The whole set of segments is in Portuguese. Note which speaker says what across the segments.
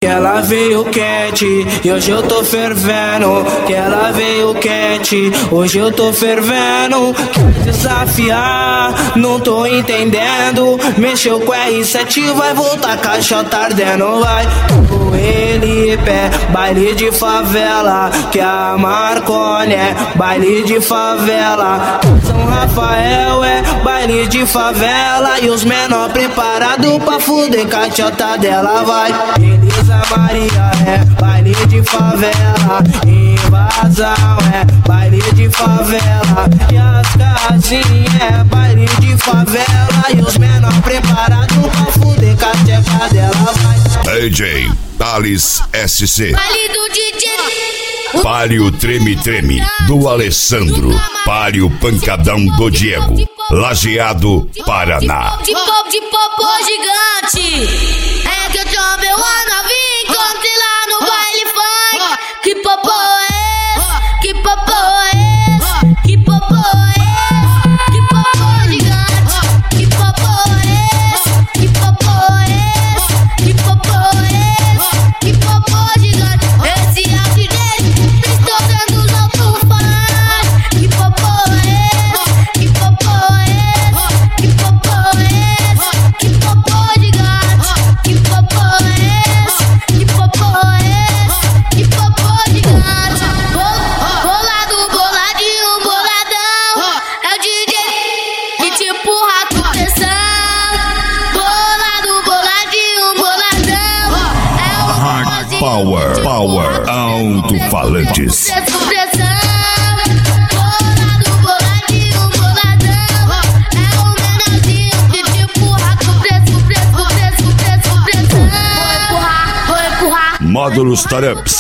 Speaker 1: Que ela veio quente e hoje eu tô fervendo. Que ela veio quente, hoje eu tô fervendo. Quer desafiar, não tô entendendo. Mexeu com R7, vai voltar, caixa tá ardendo. Vai com ele, pé, baile de favela. Que a Marconi é baile de favela. São Rafael é baile de favela. E os menor preparados pra fuder, caixa dela. Vai Elisa Maria é baile de favela. Invasão é baile de favela. E as casinhas é baile de favela. E os menor preparados pra fuder, caixa dela. Vai
Speaker 2: DJ Thales SC.
Speaker 3: Baile do DJ.
Speaker 2: Páreo Treme Treme do Alessandro. Páreo Pancadão do Diego. Lajeado, Paraná.
Speaker 3: De popô gigante. É que eu tomei uma novinha, encontrei lá no baile funk. Que popô é esse? Que popô é esse? Que popô é esse? Que popô gigante. Que popô é esse? Que popô é esse? Que popô é esse? Que popô gigante. Esse é o DJ, estou dando os outros fãs. Que popô é esse? Que popô é esse? Que popô é esse? Que popô gigante. Que popô é esse? Que popô é esse? Que popô gigante. Bolado, boladinho, boladão. É o DJ que te empurra com pressão. Bolado, boladinho, boladão. É o
Speaker 2: Hard Power Alto-Falantes.
Speaker 3: pressão. Bolado, boladinho, boladão. É o menorzinho que te empurra com pressão. Vou empurrar.
Speaker 2: Módulos Tarups.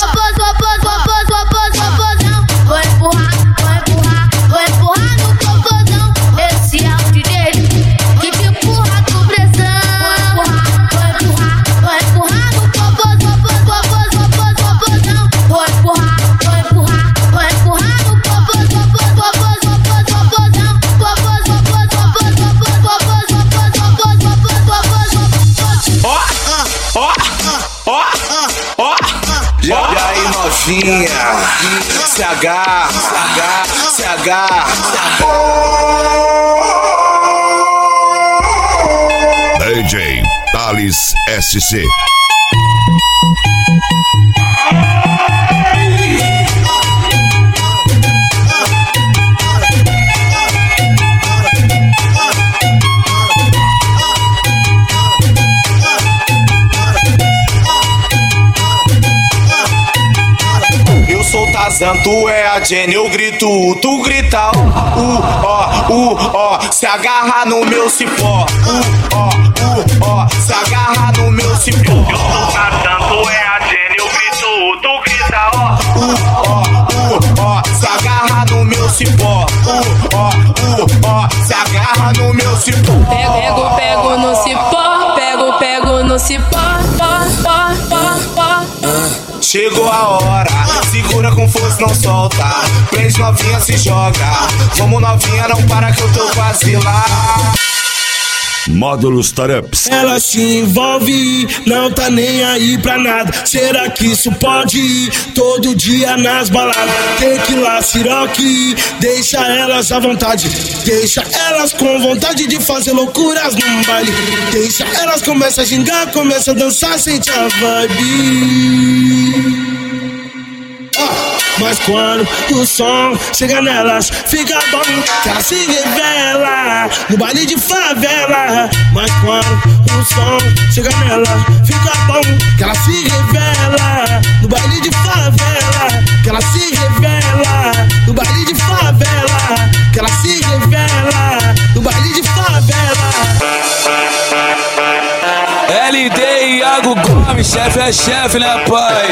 Speaker 3: Vou empurrar no popozão. Esse é o DJ que te empurra com pressão. Vou empurrar no popozão. Vou empurrar no popozão.
Speaker 4: E aí novinha, CH.
Speaker 2: DJ Thales SC.
Speaker 4: Eu sou Tarzan, tu é a Jenny, eu grito, tu grita ó, se agarra no meu cipó, se agarra no meu cipó. Eu sou Tarzan, tu é a Jenny, eu grito, tu grita ó, se agarra no meu cipó, se agarra no meu cipó.
Speaker 5: Pego no cipó, pego no cipó,
Speaker 4: Chegou a hora, segura com força, não solta. Prende novinha, se joga. Vamos novinha, não para que eu tô quase lá.
Speaker 2: Módulos Tarups.
Speaker 1: Ela se envolve, não tá nem aí pra nada. Será que isso pode ir todo dia nas baladas? Tequila, siroque, deixa elas à vontade. Deixa elas com vontade de fazer loucuras num baile. Deixa elas começam a gingar, começam a dançar, sente a vibe. Mas quando o som chega nelas, fica bom que ela se revela no baile de favela. Mas quando o som chega nela, fica bom que ela se revela no baile de favela. Que ela se revela no baile de favela. Que ela se revela no baile de favela.
Speaker 6: LD e Iago Gomes, chefe é chefe, né, pai?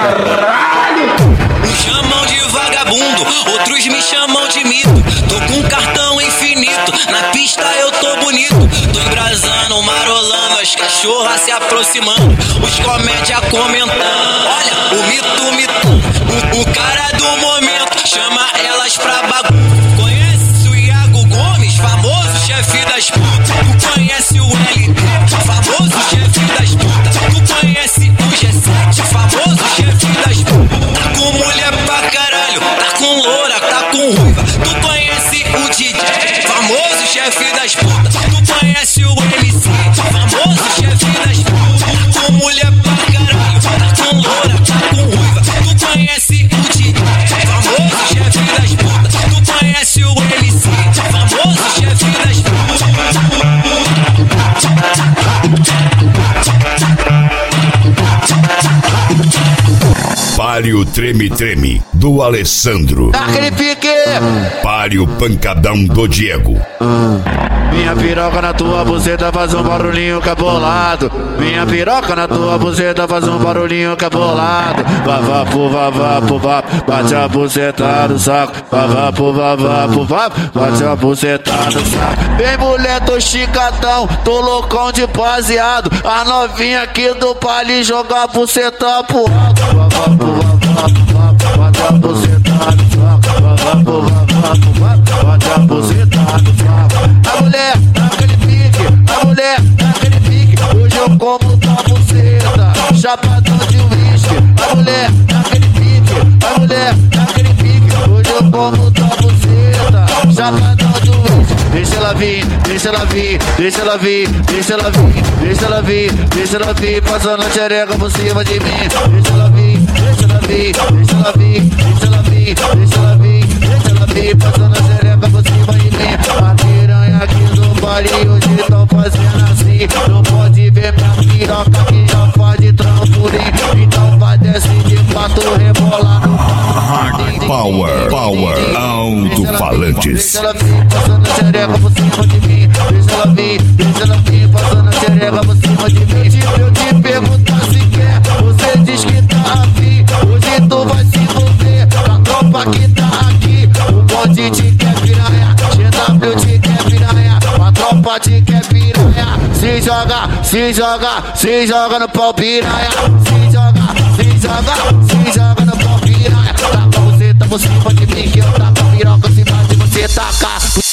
Speaker 7: Me chamam de vagabundo, outros me chamam de mito. Tô com cartão infinito, na pista eu tô bonito. Tô embrasando, marolando, as cachorras se aproximando, os comédia comentando. Olha, o mito, o cara do momento, chama elas pra bagunça. Conhece o Iago Gomes, famoso chefe das putas. Tu conhece o LD, famoso chefe das putas. Tu conhece o G7, famoso chefe das putas. Tá com mulher pra caralho, tá com loura, tá com ruiva. Tu conhece o DJ, famoso chefe das putas. Tu conhece o MC, famoso chefe das putas. Tá com mulher pra caralho, tá com loura, tá com ruiva. Tu conhece o DJ, famoso chefe das putas. Tu conhece o MC, famoso chefe das putas.
Speaker 2: Páreo Treme Treme, do Alessandro.
Speaker 8: Aquele pique!
Speaker 2: Páreo Pancadão, do Diego.
Speaker 8: Minha piroca na tua buceta faz um barulhinho cabolado. Minha piroca na tua buceta faz um barulhinho cabolado. Vavapu, vavapu, vap, bate a buceta no saco. Vavapu, vavapu, vap, bate a buceta no saco. Vem mulher, tô chicadão, tô loucão de baseado. A novinha aqui do Pali joga a buceta pro alto. Vavapu, vavapu, vap, bate a buceta no saco. Vavapu, vavapu, vap, bate a buceta no saco. A mulher naquele pique, a mulher naquele pique. Hoje eu como tua buceta, chapadão de uísque. A mulher naquele pique, a mulher naquele pique. Hoje eu como tua buceta, chapadão de uísque. Deixa ela vir, deixa ela vir, deixa ela vir, deixa ela vir, deixa ela vir, deixa ela vir, passando a xereca por cima de mim. Deixa ela vir, deixa ela vir, deixa ela vir, deixa ela vir, deixa ela vir, deixa ela vir, passando a xereca por cima de mim. A piranha aqui do Pali hoje tão fazendo assim. Não pode ver minha piroca que já faz de trampolim. Então vai descer de quatro, rebolar no
Speaker 2: Power Alto-Falantes.
Speaker 8: Deixa ela vir, passando a xereca por cima de mim. Deixa ela vir, passando a xereca por cima de mim. Eu te pergunto se quer, você diz que tá afim. Hoje tu vai se envolver com a tropa que tá aqui. O bonde te quer piranha, GW te quer piranha, a tropa te quer piranha. Se joga, se joga, se joga no pau piranha. Se joga, se joga, se joga no pau piranha. Tá com você, tá por cima de mim, que eu tá com a piroca em cima de você, taca.